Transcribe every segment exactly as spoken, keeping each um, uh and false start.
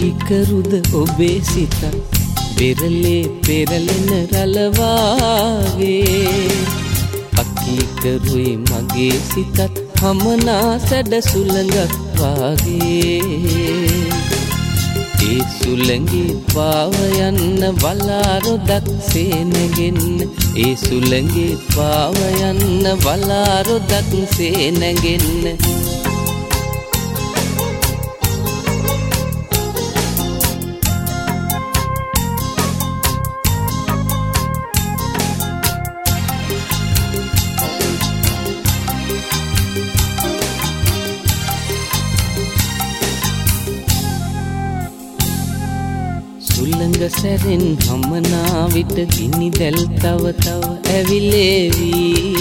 කීකරුද ඔබේ සිත පෙරලේ පෙරලෙන රළවාගේ අකීකරුයි මගේ සිතත් හමනා සැඩ සුළඟක් වාගේ ඒ සුළඟේ පාව යන්න වලාරොදක් සේනගෙන්න ඒ සුළඟේ පාව යන්න වලාරොදක් සේනගෙන්න සුළඟ සැරෙන් හමනා විට ගිනි දැල් තව තව ඇවිලේවි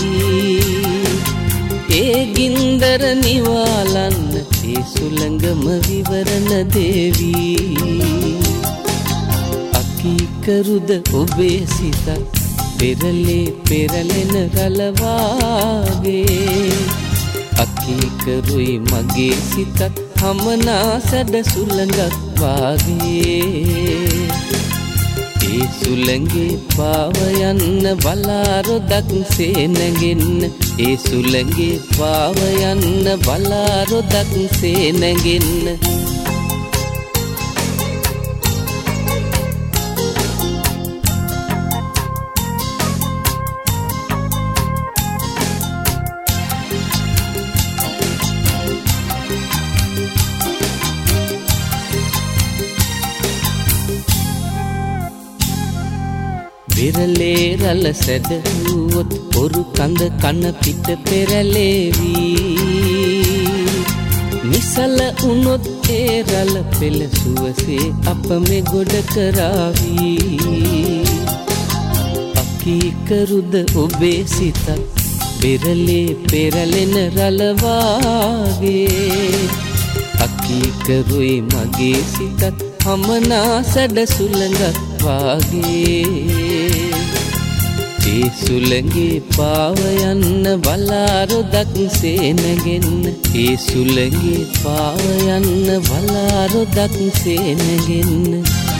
ඒ ගින්දර නිවාලන්න ඒ සුළඟම විවරණ දේවි අකීකරුද ඔබේ සිතත් පෙරලේ පෙරලෙන රළවාගේ අකීකරුයි මගේ සිතත් හමනා සැඩ සුළඟක් වාගේ ඒ සුළඟේ පාව යන්න වලාරොදක් සේනගෙන්න ඒ සුළඟේ පාව යන්න වලාරොදක් සේනගෙන්න පෙරලේ රළ සැදහුවොත් ඔරු කඳ කන පිට පෙරලේවි නිසල උනොත් ඒ රළ පෙළ සුවසේ අප මෙ ගොඩ කරාවි අකීකරුද ඔබේ සිතත් පෙරලේ පෙරලෙන රළවාගේ අකීකරුයි මගේ සිතත් හමනා සැඩ සුළඟක් වාගේ ඒ සුළඟේ පාව යන්න වලාරොදක් සේනගෙන්න ඒ සුළඟේ පාව යන්න වලාරොදක් සේනගෙන්න